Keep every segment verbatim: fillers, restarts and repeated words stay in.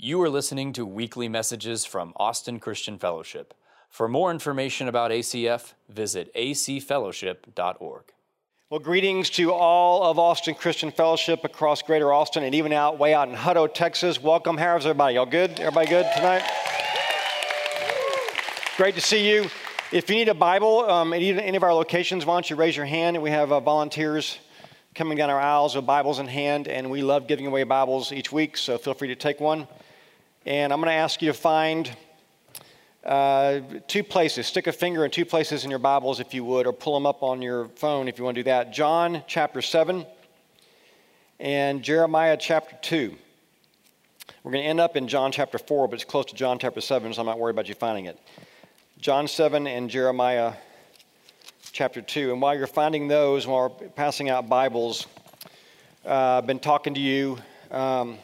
You are listening to weekly messages from Austin Christian Fellowship. For more information about A C F, visit a c fellowship dot org. Well, greetings to all of Austin Christian Fellowship across Greater Austin and even out way out in Hutto, Texas. Welcome. How's everybody? Y'all good? Everybody good tonight? Great to see you. If you need a Bible um, at any of our locations, why don't you raise your hand? We have uh, volunteers coming down our aisles with Bibles in hand, and we love giving away Bibles each week, so feel free to take one. And I'm going to ask you to find uh, two places. Stick a finger in two places in your Bibles if you would, or pull them up on your phone if you want to do that. John chapter seven and Jeremiah chapter two. We're going to end up in John chapter four, but it's close to John chapter seven, so I'm not worried about you finding it. John seven and Jeremiah chapter two. And while you're finding those, while we're passing out Bibles, uh, I've been talking to you um,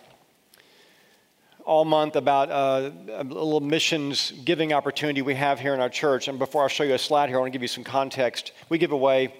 all month about uh, a little missions giving opportunity we have here in our church. And before I show you a slide here, I want to give you some context. We give away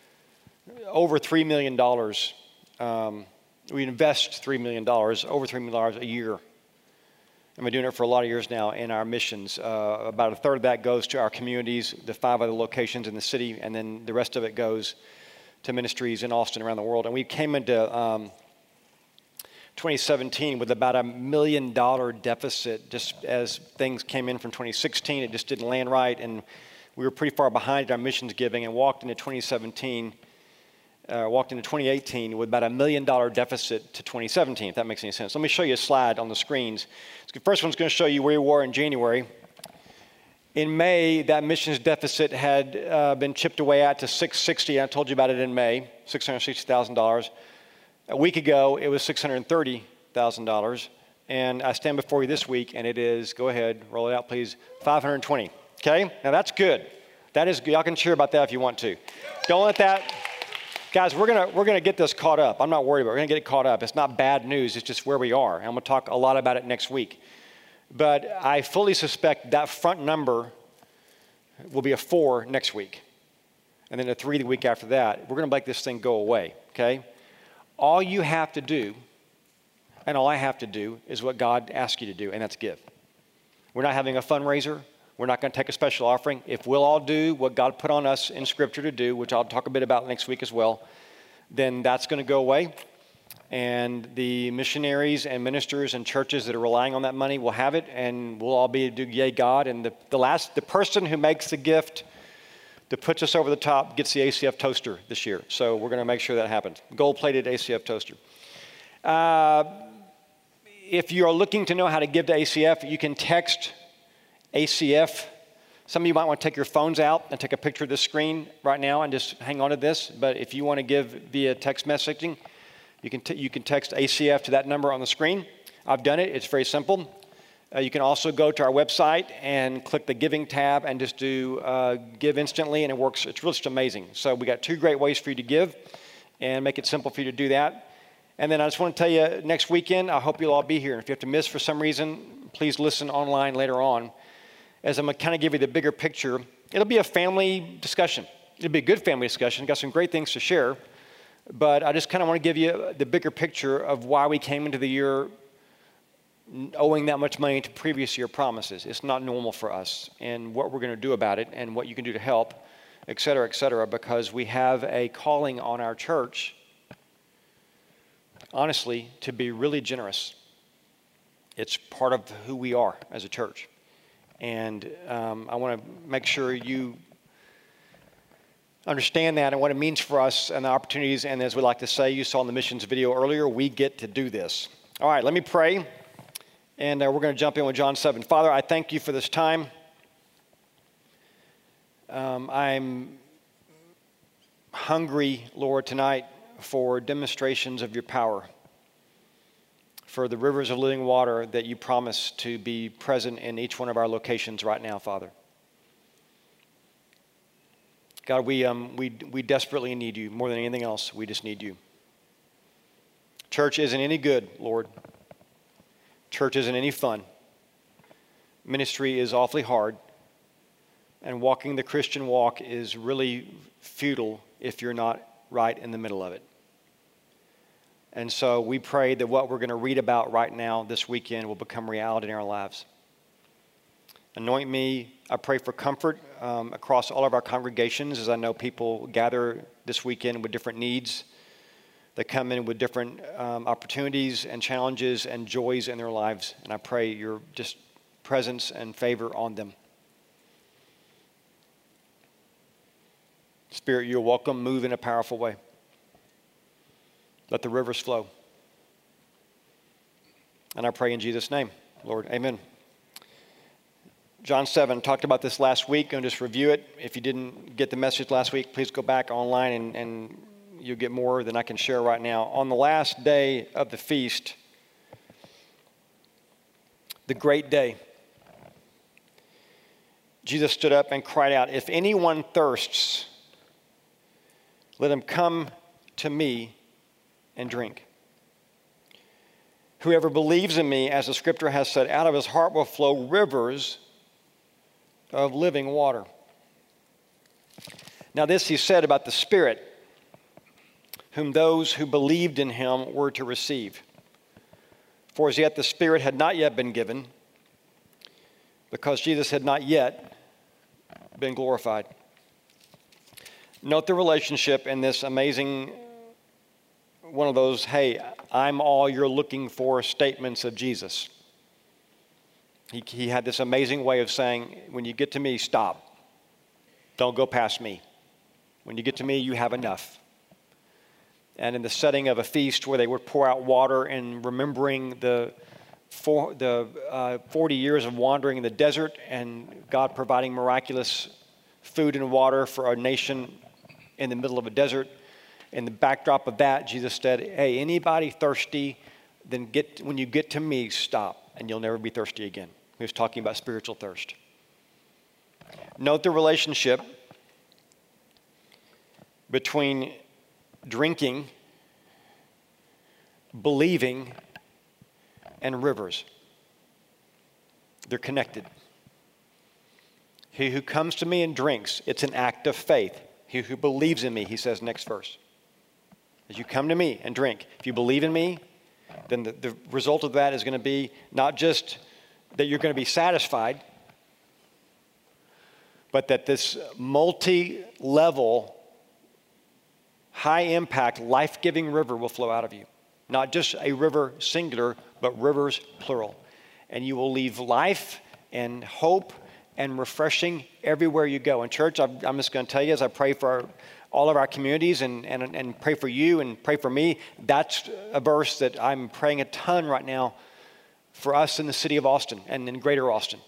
over three million dollars. Um, we invest three million dollars, over three million dollars a year. And we've been doing it for a lot of years now in our missions. Uh, about a third of that goes to our communities, the five other locations in the city, and then the rest of it goes to ministries in Austin around the world. And we came into um, twenty seventeen with about a million dollar deficit just as things came in from twenty sixteen. It just didn't land right, and we were pretty far behind our missions giving, and walked into twenty seventeen, uh, walked into twenty eighteen with about a million dollar deficit to twenty seventeen, if that makes any sense. Let me show you a slide on the screens. The first one's going to show you where we were in January. In May, that missions deficit had uh, been chipped away at to six hundred sixty thousand dollars. I told you about it in May, six hundred sixty thousand dollars. A week ago, it was six hundred thirty thousand dollars, and I stand before you this week, and it is, go ahead, roll it out, please, five hundred twenty, okay? Now, that's good. That is good. Y'all can cheer about that if you want to. Don't let that, guys, we're going to we're gonna get this caught up. I'm not worried about it. We're going to get it caught up. It's not bad news. It's just where we are, and I'm going to talk a lot about it next week. But I fully suspect that front number will be a four next week, and then a three the week after that. We're going to make this thing go away, okay? All you have to do, and all I have to do, is what God asks you to do, and that's give. We're not having a fundraiser. We're not going to take a special offering. If we'll all do what God put on us in Scripture to do, which I'll talk a bit about next week as well, then that's going to go away. And the missionaries and ministers and churches that are relying on that money will have it, and we'll all be do yay God. And the, the last, the person who makes the gift that puts us over the top gets the A C F toaster this year. So we're going to make sure that happens. Gold-plated A C F toaster. Uh, if you are looking to know how to give to A C F, you can text A C F. Some of you might want to take your phones out and take a picture of this screen right now and just hang on to this. But if you want to give via text messaging, you can, t- you can text A C F to that number on the screen. I've done it. It's very simple. Uh, you can also go to our website and click the giving tab and just do uh, give instantly, and it works. It's really just amazing. So we got two great ways for you to give and make it simple for you to do that. And then I just want to tell you, next weekend, I hope you'll all be here. And if you have to miss for some reason, please listen online later on. As I'm going to kind of give you the bigger picture, it'll be a family discussion. It'll be a good family discussion. Got some great things to share. But I just kind of want to give you the bigger picture of why we came into the year owing that much money to previous year promises. It's not normal for us, and what we're going to do about it and what you can do to help, et cetera, et cetera, because we have a calling on our church, honestly, to be really generous. It's part of who we are as a church. And um, I want to make sure you understand that and what it means for us and the opportunities. And as we like to say, you saw in the missions video earlier, we get to do this. All right, let me pray. And uh, we're going to jump in with John seven. Father, I thank you for this time. Um, I'm hungry, Lord, tonight for demonstrations of your power, for the rivers of living water that you promise to be present in each one of our locations right now, Father. God, we, um, we, we desperately need you more than anything else. We just need you. Church isn't any good, Lord. Church isn't any fun. Ministry is awfully hard. And walking the Christian walk is really futile if you're not right in the middle of it. And so we pray that what we're going to read about right now this weekend will become reality in our lives. Anoint me. I pray for comfort um, across all of our congregations, as I know people gather this weekend with different needs. They come in with different um, opportunities and challenges and joys in their lives. And I pray your just presence and favor on them. Spirit, you're welcome. Move in a powerful way. Let the rivers flow. And I pray in Jesus' name, Lord, amen. John seven, talked about this last week. Going to just review it. If you didn't get the message last week, please go back online and, and you'll get more than I can share right now. On the last day of the feast, the great day, Jesus stood up and cried out, "If anyone thirsts, let him come to me and drink. Whoever believes in me, as the scripture has said, out of his heart will flow rivers of living water." Now this he said about the Spirit, whom those who believed in him were to receive. For as yet the Spirit had not yet been given, because Jesus had not yet been glorified. Note the relationship in this amazing, one of those, hey, I'm all you're looking for statements of Jesus. He, he had this amazing way of saying, when you get to me, stop. Don't go past me. When you get to me, you have enough. And in the setting of a feast where they would pour out water and remembering the, for, the uh, forty years of wandering in the desert and God providing miraculous food and water for a nation in the middle of a desert, in the backdrop of that, Jesus said, hey, anybody thirsty, then get when you get to me, stop, and you'll never be thirsty again. He was talking about spiritual thirst. Note the relationship between drinking, believing, and rivers. They're connected. He who comes to me and drinks, it's an act of faith. He who believes in me, he says next verse. As you come to me and drink, if you believe in me, then the, the result of that is going to be not just that you're going to be satisfied, but that this multi-level, high-impact, life-giving river will flow out of you. Not just a river singular, but rivers plural. And you will leave life and hope and refreshing everywhere you go. And church, I'm, I'm just going to tell you as I pray for our, all of our communities and, and, and pray for you and pray for me, that's a verse that I'm praying a ton right now for us in the city of Austin and in greater Austin.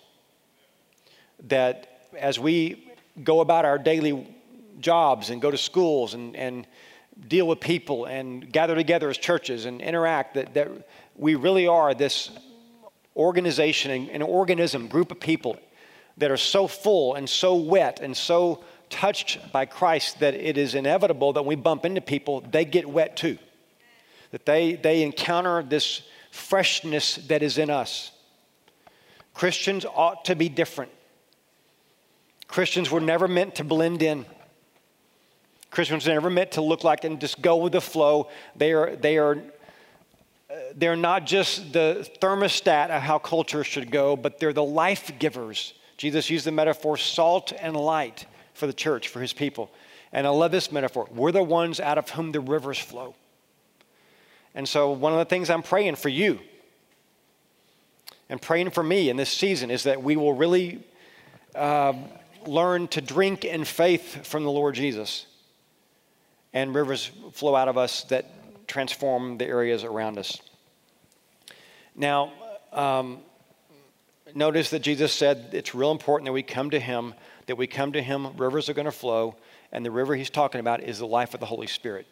That as we go about our daily jobs and go to schools and, and deal with people and gather together as churches and interact, that, that we really are this organization and an organism, group of people that are so full and so wet and so touched by Christ that it is inevitable that when we bump into people, they get wet too. That they, they encounter this freshness that is in us. Christians ought to be different. Christians were never meant to blend in. Christians were never meant to look like and just go with the flow. They are, they are, uh, they're not just the thermostat of how culture should go, but they're the life givers. Jesus used the metaphor salt and light for the church, for his people. And I love this metaphor. We're the ones out of whom the rivers flow. And so one of the things I'm praying for you and praying for me in this season is that we will really uh, learn to drink in faith from the Lord Jesus. And rivers flow out of us that transform the areas around us. Now, um, notice that Jesus said it's real important that we come to him, that we come to him, rivers are going to flow, and the river he's talking about is the life of the Holy Spirit.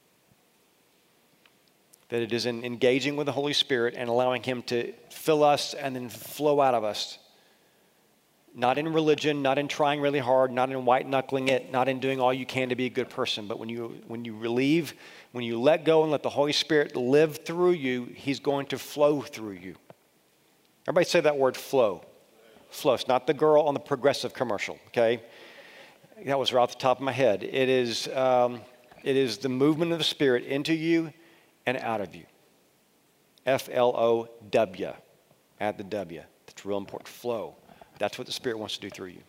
That it is in engaging with the Holy Spirit and allowing him to fill us and then flow out of us. Not in religion, not in trying really hard, not in white-knuckling it, not in doing all you can to be a good person, but when you when you relieve, when you let go and let the Holy Spirit live through you, he's going to flow through you. Everybody say that word, flow. Flow. It's not the girl on the Progressive commercial, okay? That was right off the top of my head. It is, um, it is the movement of the Spirit into you and out of you. F L O W. Add the W. That's real important. Flow. That's what the Spirit wants to do through you.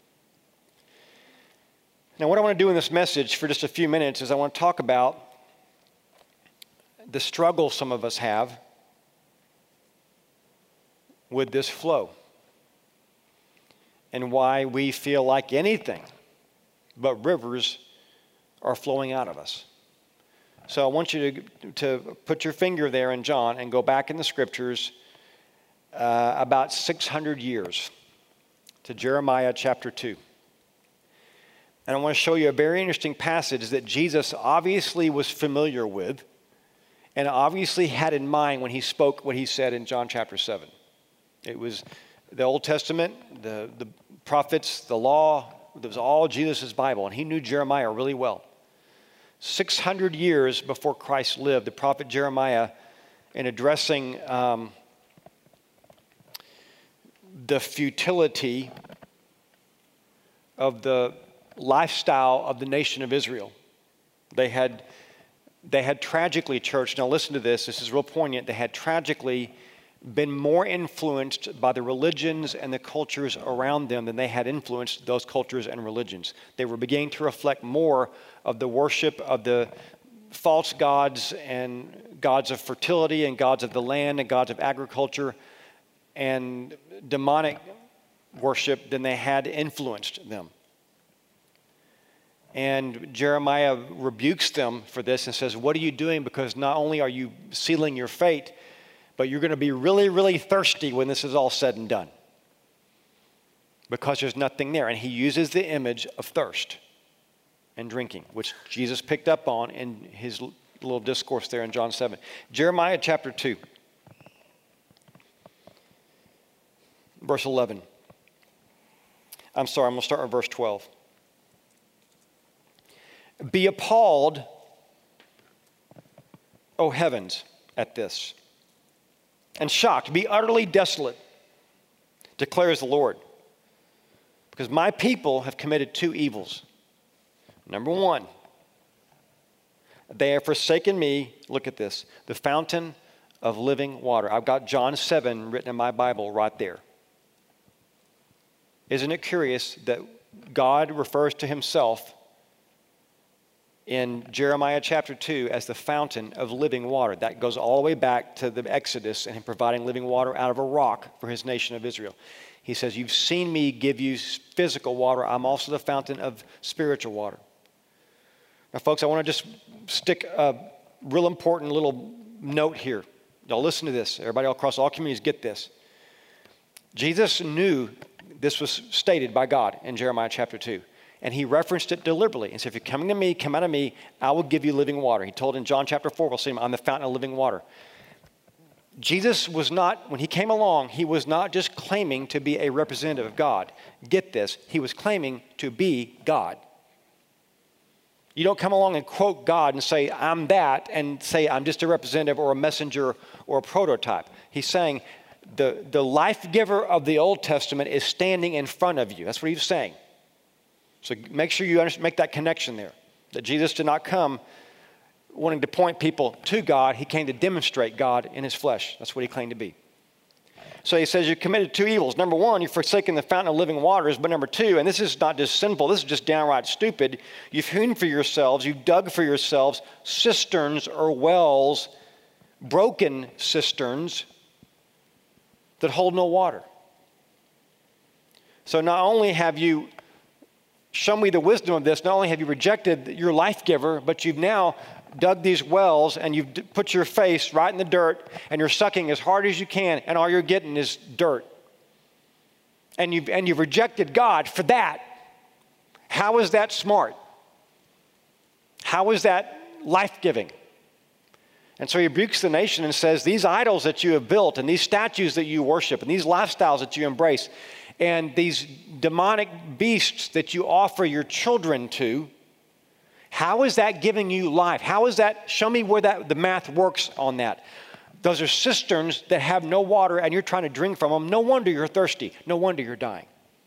Now, what I want to do in this message for just a few minutes is I want to talk about the struggle some of us have with this flow and why we feel like anything but rivers are flowing out of us. So I want you to, to put your finger there in John and go back in the scriptures uh, about six hundred years to Jeremiah chapter two. And I want to show you a very interesting passage that Jesus obviously was familiar with and obviously had in mind when he spoke what he said in John chapter seven. It was the Old Testament, the, the prophets, the law. It was all Jesus' Bible, and he knew Jeremiah really well. six hundred years before Christ lived, the prophet Jeremiah, in addressing um, the futility of the lifestyle of the nation of Israel. They had, they had tragically, church, now listen to this, this is real poignant, they had tragically been more influenced by the religions and the cultures around them than they had influenced those cultures and religions. They were beginning to reflect more of the worship of the false gods and gods of fertility and gods of the land and gods of agriculture and demonic worship than they had influenced them. And Jeremiah rebukes them for this and says, what are you doing? Because not only are you sealing your fate, but you're going to be really, really thirsty when this is all said and done. Because there's nothing there. And he uses the image of thirst and drinking, which Jesus picked up on in his little discourse there in John seven. Jeremiah chapter two, verse eleven. I'm sorry, I'm going to start with verse twelve. Be appalled, O heavens, at this, and shocked, be utterly desolate, declares the Lord. Because my people have committed two evils. Number one, they have forsaken me, look at this, the fountain of living water. I've got John seven written in my Bible right there. Isn't it curious that God refers to himself in Jeremiah chapter two as the fountain of living water? That goes all the way back to the Exodus and him providing living water out of a rock for his nation of Israel. He says, you've seen me give you physical water. I'm also the fountain of spiritual water. Now, folks, I want to just stick a real important little note here. Y'all listen to this. Everybody all across all communities get this. Jesus knew this was stated by God in Jeremiah chapter two. And he referenced it deliberately. And said, if you're coming to me, come out of me, I will give you living water. He told in John chapter four, we'll see him, I'm the fountain of living water. Jesus was not, when he came along, he was not just claiming to be a representative of God. Get this, he was claiming to be God. You don't come along and quote God and say, I'm that, and say, I'm just a representative or a messenger or a prototype. He's saying, the, the life giver of the Old Testament is standing in front of you. That's what he was saying. So make sure you make that connection there, that Jesus did not come wanting to point people to God. He came to demonstrate God in his flesh. That's what he claimed to be. So he says you committed two evils. Number one, you've forsaken the fountain of living waters. But number two, and this is not just sinful, this is just downright stupid, you've hewn for yourselves, you've dug for yourselves cisterns or wells, broken cisterns that hold no water. So not only have you shown me the wisdom of this, not only have you rejected your life giver, but you've now dug these wells and you've put your face right in the dirt and you're sucking as hard as you can and all you're getting is dirt. And you've, and you've rejected God for that. How is that smart? How is that life-giving? And so he rebukes the nation and says, these idols that you have built and these statues that you worship and these lifestyles that you embrace and these demonic beasts that you offer your children to, how is that giving you life? How is that? Show me where that the math works on that. Those are cisterns that have no water and you're trying to drink from them. No wonder you're thirsty. No wonder you're dying.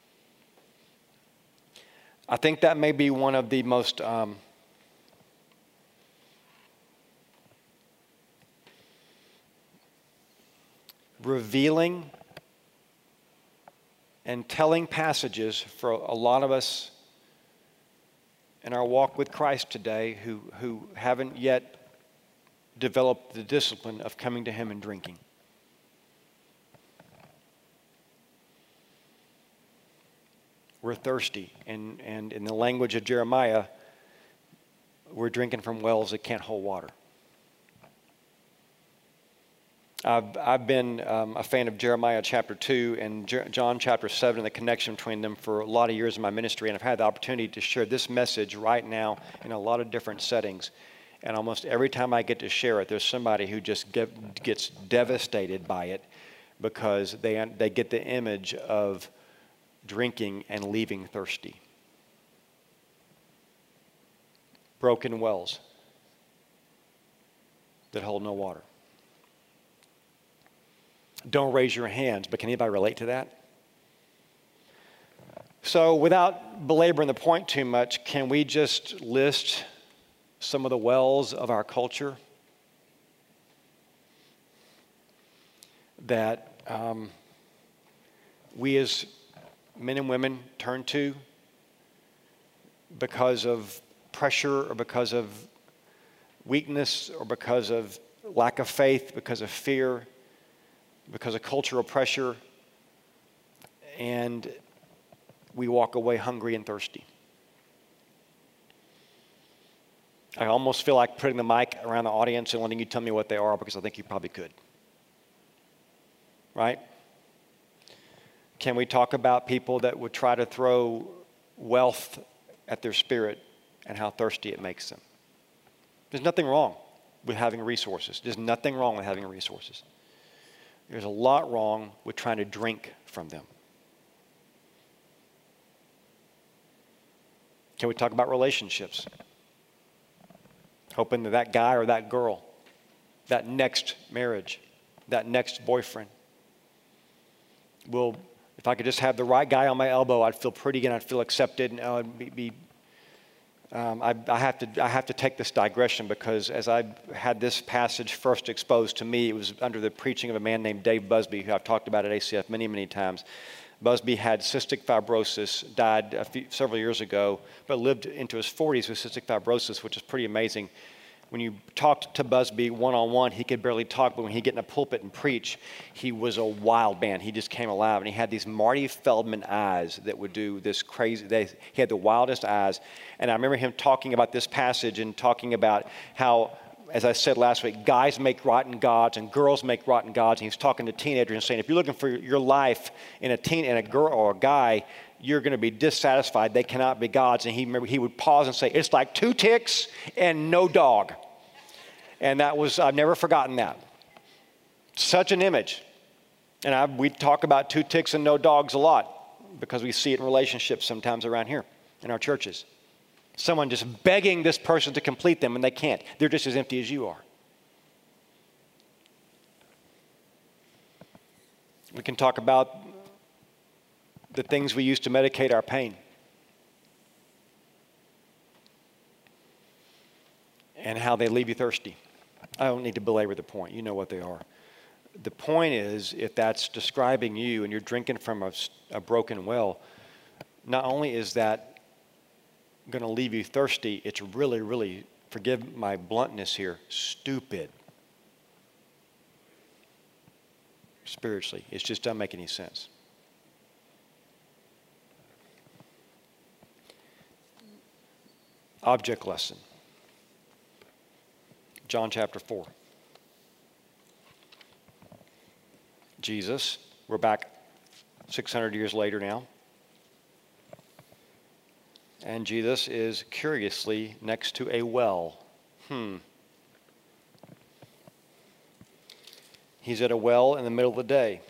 I think that may be one of the most um, revealing and telling passages for a lot of us in our walk with Christ today who, who haven't yet developed the discipline of coming to Him and drinking. We're thirsty, and, and in the language of Jeremiah, we're drinking from wells that can't hold water. I've, I've been um, a fan of Jeremiah chapter two and Jer- John chapter seven and the connection between them for a lot of years in my ministry, and I've had the opportunity to share this message right now in a lot of different settings. And almost every time I get to share it, there's somebody who just get, gets devastated by it because they, they get the image of drinking and leaving thirsty. Broken wells that hold no water. Don't raise your hands, but can anybody relate to that? So without belaboring the point too much, can we just list some of the wells of our culture that um, we as men and women turn to because of pressure or because of weakness or because of lack of faith, because of fear, because of cultural pressure, and we walk away hungry and thirsty? I almost feel like putting the mic around the audience and letting you tell me what they are because I think you probably could. Right? Can we talk about people that would try to throw wealth at their spirit and how thirsty it makes them? There's nothing wrong with having resources. There's nothing wrong with having resources. There's a lot wrong with trying to drink from them. Can we talk about relationships? Hoping that that guy or that girl, that next marriage, that next boyfriend will, if I could just have the right guy on my elbow, I'd feel pretty and I'd feel accepted, and uh, I'd be, be um, I, I have to I have to take this digression because as I had this passage first exposed to me, it was under the preaching of a man named Dave Busby, who I've talked about at A C F many, many times. Busby had cystic fibrosis, died a few, several years ago, but lived into his forties with cystic fibrosis, which is pretty amazing. When you talked to Busby one-on-one, he could barely talk, but when he'd get in a pulpit and preach, he was a wild man. He just came alive, and he had these Marty Feldman eyes that would do this crazy, they, he had the wildest eyes. And I remember him talking about this passage and talking about how, as I said last week, guys make rotten gods and girls make rotten gods. And he was talking to teenagers and saying, if you're looking for your life in a teen, in a girl or a guy, you're going to be dissatisfied. They cannot be gods. And he remember he would pause and say, it's like two ticks and no dog. And that was, I've never forgotten that. Such an image. And I, we talk about two ticks and no dogs a lot because we see it in relationships sometimes around here in our churches. Someone just begging this person to complete them, and they can't. They're just as empty as you are. We can talk about the things we use to medicate our pain. And how they leave you thirsty. I don't need to belabor the point. You know what they are. The point is, if that's describing you and you're drinking from a, a broken well, not only is that going to leave you thirsty, it's really, really, forgive my bluntness here, stupid. Spiritually. It just doesn't make any sense. Object lesson. John chapter four. Jesus, we're back six hundred years later now. And Jesus is curiously next to a well. Hmm. He's at a well in the middle of the day.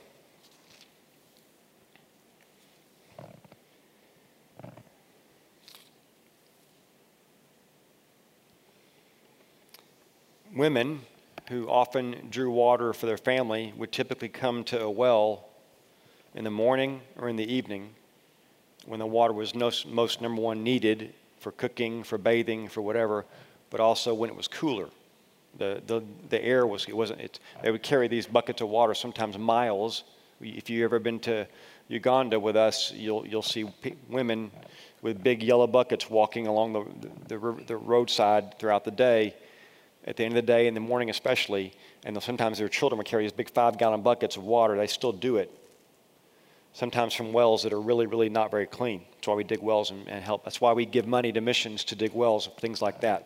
Women who often drew water for their family would typically come to a well in the morning or in the evening when the water was no, most, number one, needed for cooking, for bathing, for whatever, but also when it was cooler. The, the, the air was, it wasn't, it, they would carry these buckets of water, sometimes miles. If you've ever been to Uganda with us, you'll, you'll see p- women with big yellow buckets walking along the, the, the roadside throughout the day. At the end of the day, in the morning especially, and sometimes their children would carry these big five-gallon buckets of water. They still do it, sometimes from wells that are really, really not very clean. That's why we dig wells and, and help. That's why we give money to missions to dig wells, things like that.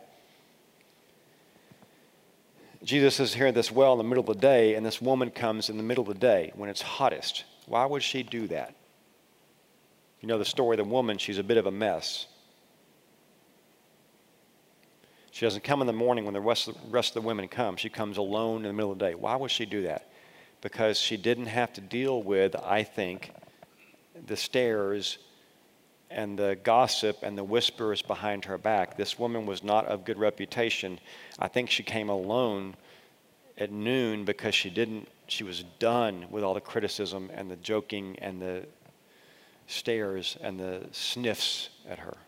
Jesus is here at this well in the middle of the day, and this woman comes in the middle of the day when it's hottest. Why would she do that? You know the story of the woman, she's a bit of a mess. She doesn't come in the morning when the rest of the, rest of the women come. She comes alone in the middle of the day. Why would she do that? Because she didn't have to deal with, I think, the stares and the gossip and the whispers behind her back. This woman was not of good reputation. I think she came alone at noon because she didn't, she was done with all the criticism and the joking and the stares and the sniffs at her.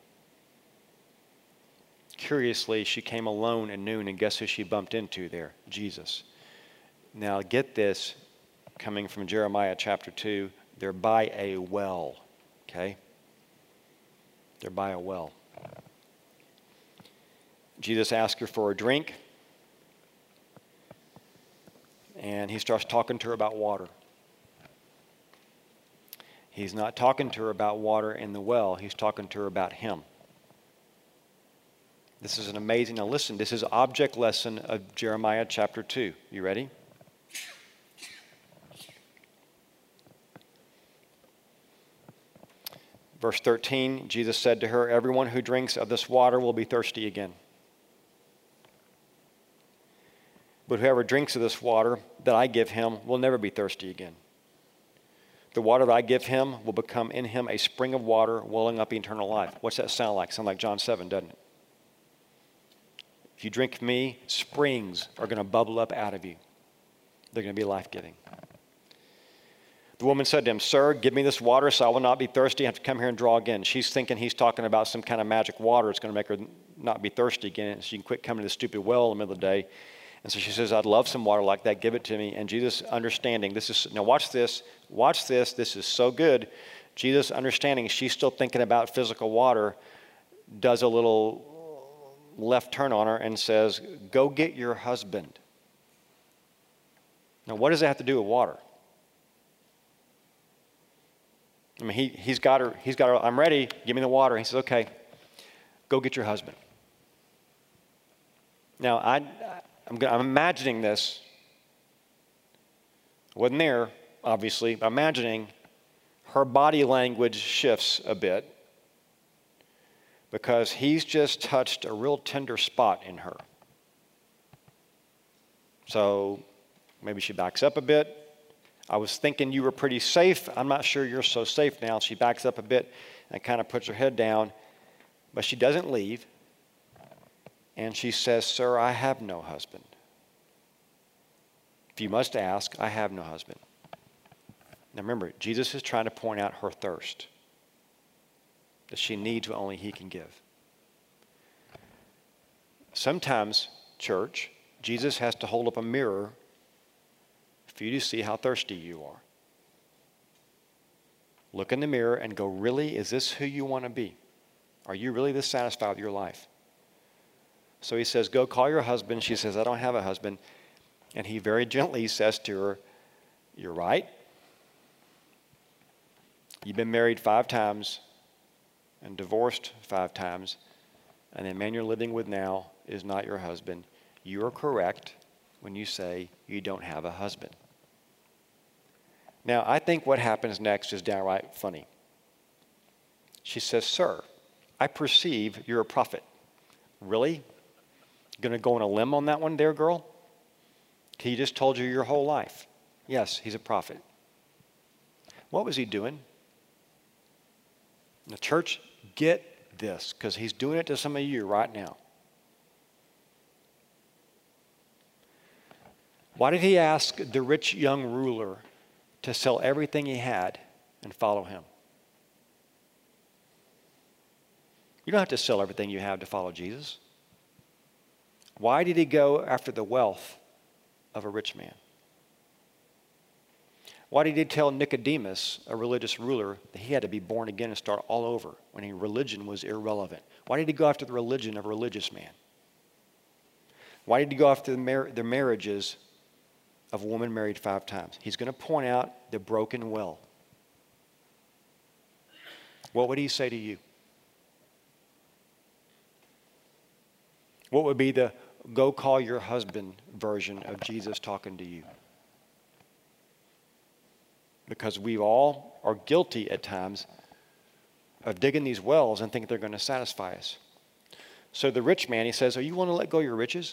Curiously, she came alone at noon, and guess who she bumped into there? Jesus. Now get this, coming from Jeremiah chapter two, they're by a well, okay? They're by a well. Jesus asked her for a drink, and he starts talking to her about water. He's not talking to her about water in the well. He's talking to her about him. This is an amazing, now listen, this is object lesson of Jeremiah chapter two. You ready? Verse thirteen, Jesus said to her, "Everyone who drinks of this water will be thirsty again. But whoever drinks of this water that I give him will never be thirsty again. The water that I give him will become in him a spring of water welling up eternal life." What's that sound like? Sound like John seven, doesn't it? If you drink me, springs are going to bubble up out of you. They're going to be life-giving. The woman said to him, "Sir, give me this water so I will not be thirsty. I have to come here and draw again." She's thinking he's talking about some kind of magic water. It's going to make her not be thirsty again, and she can quit coming to the stupid well in the middle of the day. And so she says, "I'd love some water like that. Give it to me." And Jesus, understanding, this is, now watch this, watch this. This is so good. Jesus, understanding, she's still thinking about physical water, does a little left turn on her and says, "Go get your husband." Now, what does that have to do with water? I mean, he, he's got her, he's got her, "I'm ready, give me the water." He says, "Okay, go get your husband." Now, I, I'm, I'm imagining this. I wasn't there, obviously, but I'm imagining her body language shifts a bit, because he's just touched a real tender spot in her. So maybe she backs up a bit. "I was thinking you were pretty safe. I'm not sure you're so safe now." She backs up a bit and kind of puts her head down, but she doesn't leave. And she says, "Sir, I have no husband. If you must ask, I have no husband." Now remember, Jesus is trying to point out her thirst, that she needs what only he can give. Sometimes, church, Jesus has to hold up a mirror for you to see how thirsty you are. Look in the mirror and go, "Really, is this who you want to be? Are you really this satisfied with your life?" So he says, "Go call your husband." She says, "I don't have a husband." And he very gently says to her, "You're right. You've been married five times and divorced five times, and the man you're living with now is not your husband. You are correct when you say you don't have a husband." Now, I think what happens next is downright funny. She says, "Sir, I perceive you're a prophet." Really? Going to go on a limb on that one there, girl? He just told you your whole life. Yes, he's a prophet. What was he doing? The church, get this, because he's doing it to some of you right now. Why did he ask the rich young ruler to sell everything he had and follow him? You don't have to sell everything you have to follow Jesus. Why did he go after the wealth of a rich man? Why did he tell Nicodemus, a religious ruler, that he had to be born again and start all over when he, religion was irrelevant? Why did he go after the religion of a religious man? Why did he go after the, mar- the marriages of a woman married five times? He's going to point out the broken well. What would he say to you? What would be the go call your husband version of Jesus talking to you? Because we all are guilty at times of digging these wells and think they're going to satisfy us. So the rich man, he says, "Are you want to let go of your riches?"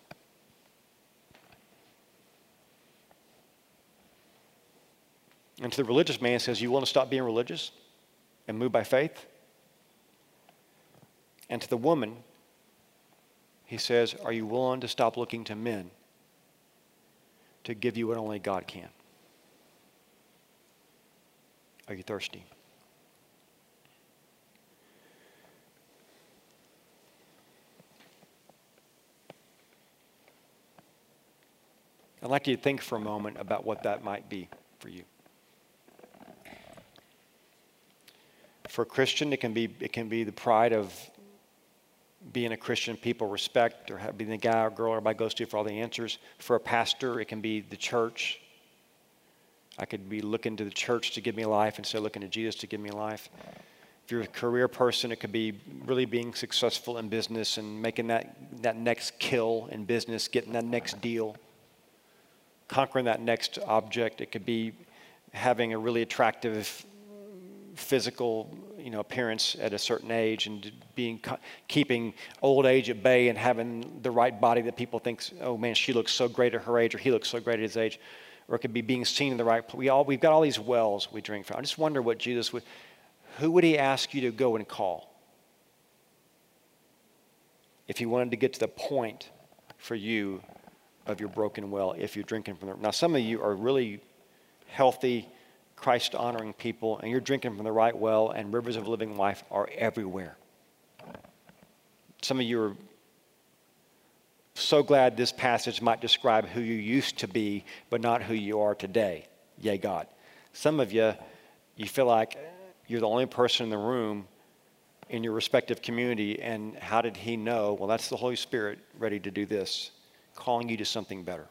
And to the religious man, he says, "You want to stop being religious and move by faith?" And to the woman, he says, "Are you willing to stop looking to men to give you what only God can?" Are you thirsty? I'd like you to think for a moment about what that might be for you. For a Christian, it can be it can be the pride of being a Christian people respect, or being the guy or girl everybody goes to for all the answers. For a pastor, it can be the church. I could be looking to the church to give me life instead of looking to Jesus to give me life. If you're a career person, it could be really being successful in business and making that, that next kill in business, getting that next deal, conquering that next object. It could be having a really attractive physical, you know, appearance at a certain age, and being keeping old age at bay and having the right body that people think, oh man, she looks so great at her age, or he looks so great at his age. Or it could be being seen in the right place. We all, we've got all these wells we drink from. I just wonder what Jesus would, who would he ask you to go and call? If he wanted to get to the point for you of your broken well, if you're drinking from the, now some of you are really healthy, Christ-honoring people, and you're drinking from the right well, and rivers of living life are everywhere. Some of you are so glad this passage might describe who you used to be, but not who you are today. Yay, God. Some of you, you feel like you're the only person in the room in your respective community, and how did he know? Well, that's the Holy Spirit ready to do this, calling you to something better.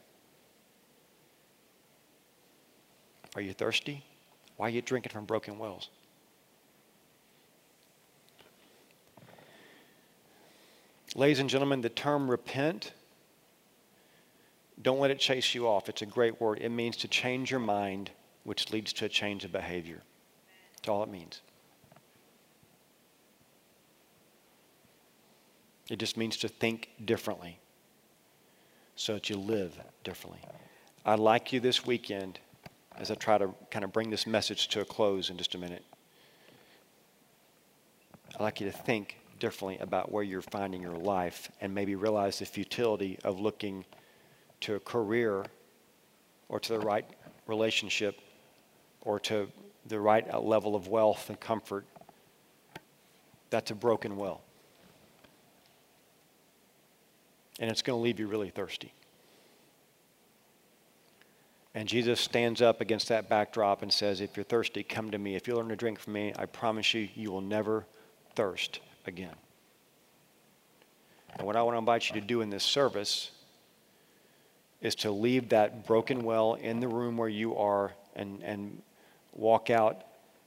Are you thirsty? Why are you drinking from broken wells? Ladies and gentlemen, the term repent, don't let it chase you off. It's a great word. It means to change your mind, which leads to a change of behavior. That's all it means. It just means to think differently so that you live differently. I'd like you this weekend, as I try to kind of bring this message to a close in just a minute, I'd like you to think differently about where you're finding your life, and maybe realize the futility of looking to a career or to the right relationship or to the right level of wealth and comfort. That's a broken well. And it's going to leave you really thirsty. And Jesus stands up against that backdrop and says, if you're thirsty, come to me. If you learn to drink from me, I promise you, you will never thirst again. And what I want to invite you to do in this service is to leave that broken well in the room where you are, and, and walk out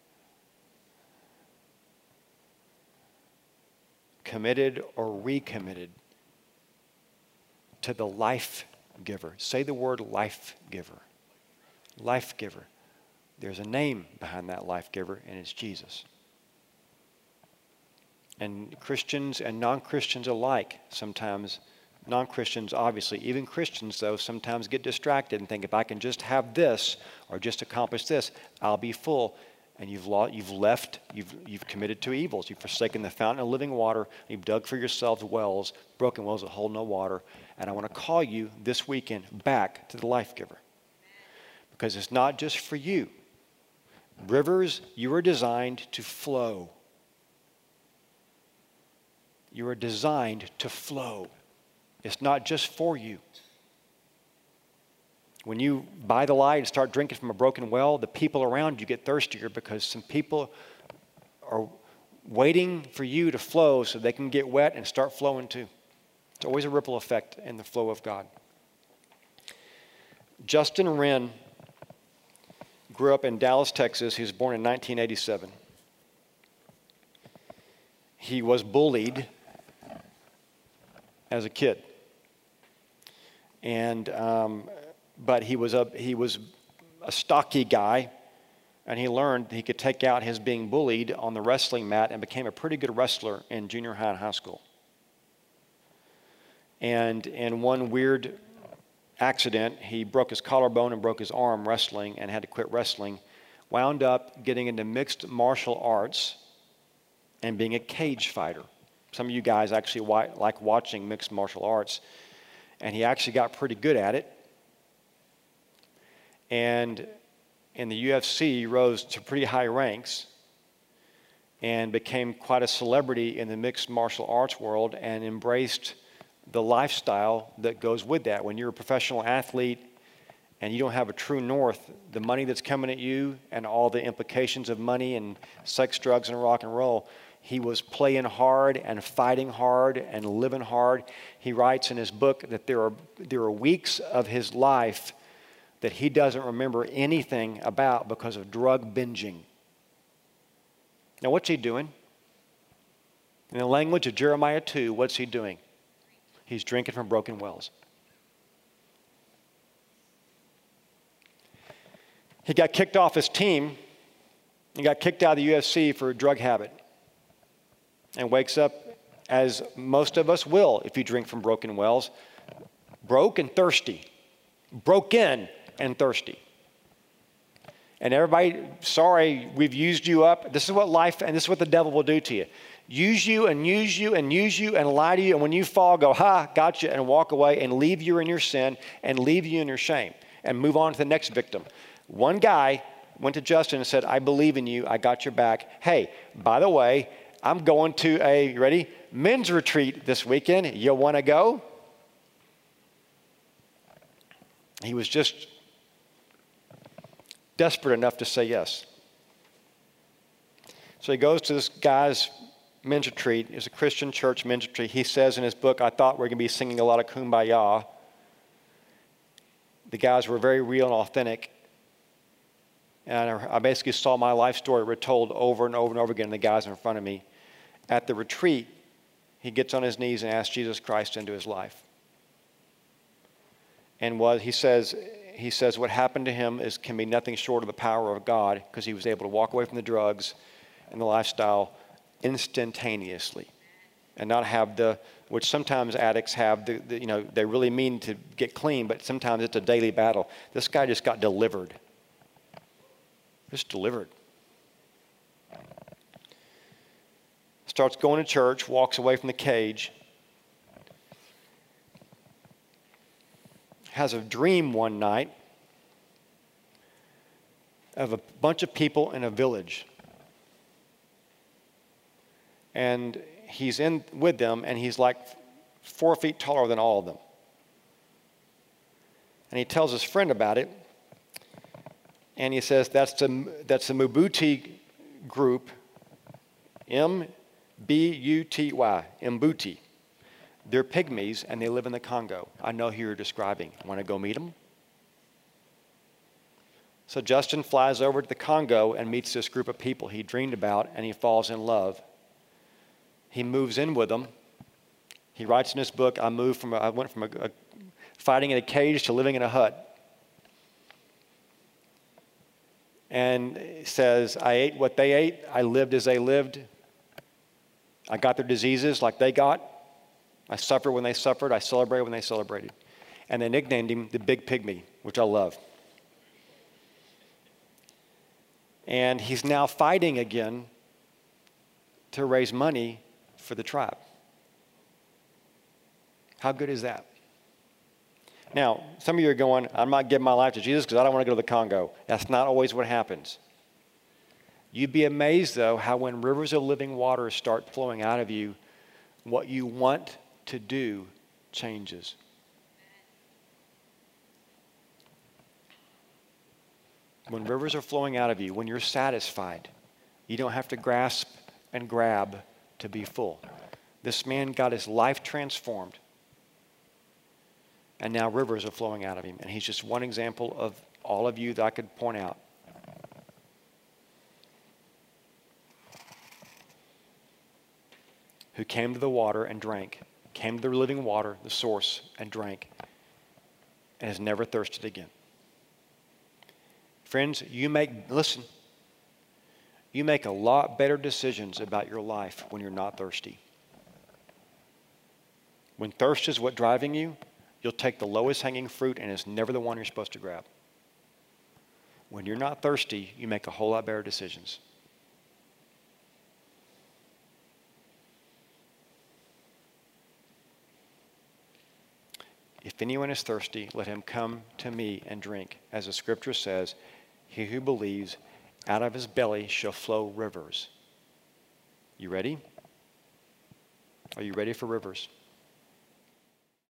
committed or recommitted to the life giver. Say the word life giver. Life giver. There's a name behind that life giver, and it's Jesus. And Christians and non-Christians alike sometimes, non-Christians obviously, even Christians though, sometimes get distracted and think, if I can just have this or just accomplish this, I'll be full. And you've lo- you've left, you've, you've committed to evils. You've forsaken the fountain of living water. You've dug for yourselves wells, broken wells that hold no water. And I want to call you this weekend back to the life giver. Because it's not just for you. Rivers, you are designed to flow. You are designed to flow. It's not just for you. When you buy the light and start drinking from a broken well, the people around you get thirstier because some people are waiting for you to flow so they can get wet and start flowing too. It's always a ripple effect in the flow of God. Justin Wren grew up in Dallas, Texas. He was born in nineteen eighty-seven. He was bullied as a kid. And, um, but he was, a, he was a stocky guy, and he learned he could take out his being bullied on the wrestling mat and became a pretty good wrestler in junior high and high school. And in one weird accident, he broke his collarbone and broke his arm wrestling and had to quit wrestling, wound up getting into mixed martial arts and being a cage fighter. Some of you guys actually wa- like watching mixed martial arts. And he actually got pretty good at it. And in the U F C, he rose to pretty high ranks and became quite a celebrity in the mixed martial arts world and embraced the lifestyle that goes with that. When you're a professional athlete and you don't have a true north, the money that's coming at you and all the implications of money and sex, drugs, and rock and roll, he was playing hard and fighting hard and living hard. He writes in his book that there are, there are weeks of his life that he doesn't remember anything about because of drug binging. Now, what's he doing? In the language of Jeremiah two, what's he doing? He's drinking from broken wells. He got kicked off his team. He got kicked out of the U F C for a drug habit. And wakes up, as most of us will if you drink from broken wells, broke and thirsty. Broken and thirsty. And everybody, sorry, we've used you up. This is what life, and this is what the devil will do to you. Use you and use you and use you and lie to you. And when you fall, go, ha, gotcha, and walk away and leave you in your sin and leave you in your shame and move on to the next victim. One guy went to Justin and said, I believe in you. I got your back. Hey, by the way, I'm going to a, you ready, men's retreat this weekend. You want to go? He was just desperate enough to say yes. So he goes to this guy's men's retreat. It's a Christian church men's retreat. He says in his book, I thought we were going to be singing a lot of Kumbaya. The guys were very real and authentic. And I basically saw my life story retold over and over and over again to the guys in front of me. At the retreat, he gets on his knees and asks Jesus Christ into his life. And what he says, he says what happened to him is can be nothing short of the power of God, because he was able to walk away from the drugs and the lifestyle instantaneously and not have the, which sometimes addicts have, the, the you know, they really mean to get clean, but sometimes it's a daily battle. This guy just got delivered. Just delivered. Starts going to church, walks away from the cage, has a dream one night of a bunch of people in a village. And he's in with them, and he's like four feet taller than all of them. And he tells his friend about it, and he says that's the, that's the Mbuti group, M B U T Y, Mbuti. They're pygmies, and they live in the Congo. I know who you're describing. Want to go meet them? So Justin flies over to the Congo and meets this group of people he dreamed about, and he falls in love. He moves in with them. He writes in his book, I moved from, a, I went from a, a fighting in a cage to living in a hut. And he says, I ate what they ate. I lived as they lived. I got their diseases like they got. I suffered when they suffered. I celebrated when they celebrated. And they nicknamed him the Big Pygmy, which I love. And he's now fighting again to raise money for the tribe. How good is that? Now, some of you are going, I'm not giving my life to Jesus because I don't want to go to the Congo. That's not always what happens. You'd be amazed, though, how when rivers of living water start flowing out of you, what you want to do changes. When rivers are flowing out of you, when you're satisfied, you don't have to grasp and grab to be full. This man got his life transformed, and now rivers are flowing out of him. And he's just one example of all of you that I could point out. Who came to the water and drank, came to the living water, the source, and drank, and has never thirsted again. Friends, you make, listen, you make a lot better decisions about your life when you're not thirsty. When thirst is what's driving you, you'll take the lowest hanging fruit and it's never the one you're supposed to grab. When you're not thirsty, you make a whole lot better decisions. If anyone is thirsty, let him come to me and drink. As the scripture says, he who believes, out of his belly shall flow rivers. You ready? Are you ready for rivers?